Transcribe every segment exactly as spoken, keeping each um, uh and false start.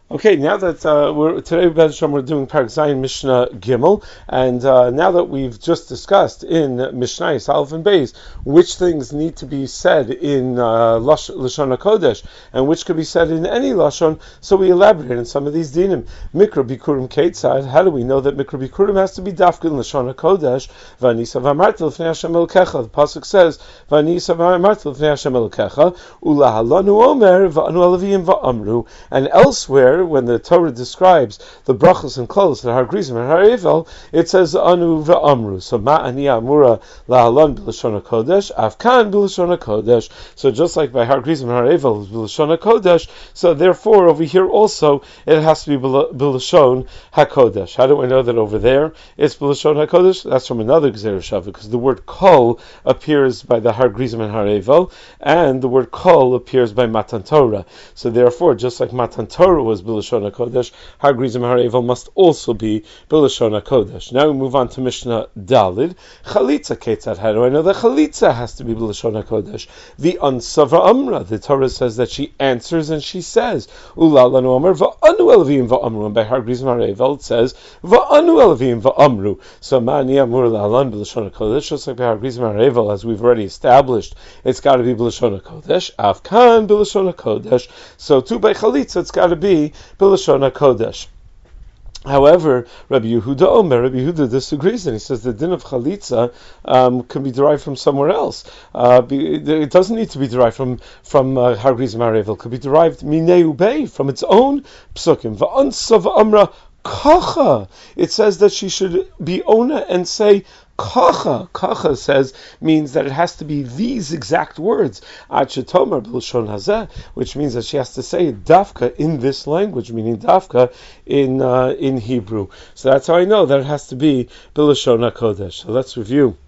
Okay, now that uh, we're today, Bez Hashem, we're doing Parak Zayin Mishnah Gimel, and uh, now that we've just discussed in Mishnayos Aleph and Beis which things need to be said in uh, Lash- Lashon HaKodesh and which could be said in any Lashon, so we elaborate on some of these dinim. Mikra Bikurim Ketzad. How do we know that Mikra Bikurim has to be dafka in Lashon HaKodesh? V'anisa v'amarti l'fnei Hashem Elokecha. The pasuk says V'anisa v'amarti l'fnei Hashem Elokecha Ulahalanu Omer v'anu Alavim v'amru. And elsewhere, when the Torah describes the brachos and klolos that Har Grizim and Har Evel, it says anu v'amru. So ma'ani amura lahalon b'lashon hakodesh, afkan b'lashon hakodesh. So just like by Har Grizim and Har Evel is b'lashon hakodesh, so therefore over here also it has to be b'lashon hakodesh. How do I know that over there it's b'lashon hakodesh? That's from another Gzeir Shava, because the word kol appears by the Har Grizim and Har Evel, and the word kol appears by Matan Torah. So therefore, just like Matan Torah was b'lashon hakodesh, Har Grizim Har Evel must also be b'lashon hakodesh. Now we move on to Mishnah Dalid. Chalitza ketzad. How do I know that chalitza has to be b'lashon hakodesh? The ansava amra. The Torah says that she answers and she says ulalanu amr va'anu elavim va'amru. And by Har Grizim Har Evel it says va'anu elavim va'amru. So ma'ani amur la'alan b'lashon hakodesh. Just like by Har Grizim Har Evel, as we've already established, it's got to be b'lashon hakodesh. Afkan b'lashon hakodesh. So too by chalitza it's got to be b'lashon hakodesh. However, Rabbi Yehuda Omer, Rabbi Yehuda disagrees, and he says the din of chalitza um, can be derived from somewhere else. Uh, be, it doesn't need to be derived from from uh, Har Grizim Har Evel. It could be derived minei ubei, from its own psukim. Va'ansav amra kacha. It says that she should be ona and say kacha. Kacha says means that it has to be these exact words. Ad shetomer b'lashon hazeh, which means that she has to say dafka in this language, meaning dafka in uh, in Hebrew. So that's how I know that it has to be b'lashon hakodesh. So let's review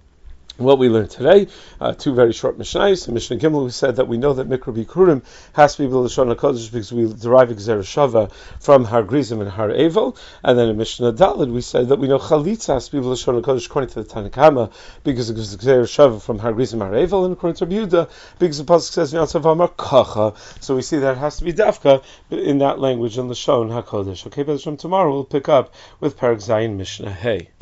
what we learned today. Uh, two very short Mishnayos. In Mishnah Gimel we said that we know that Mikra Bikurim has to be b'lashon hakodesh because we derive Gzeir Shava from Har Grizim and Har Evel. And then in Mishnah Dalid we said that we know chalitza has to be b'lashon hakodesh according to the Tanna Kama because it was Gzeir Shava from Har Grizim and Har Evel, and according to Rabbi Yehuda because the pasuk says V'yansav amar kacha. So we see that it has to be dafka in that language in Lashon hakodesh. Okay, but tomorrow we'll pick up with Parak Zayin Mishnah Hey.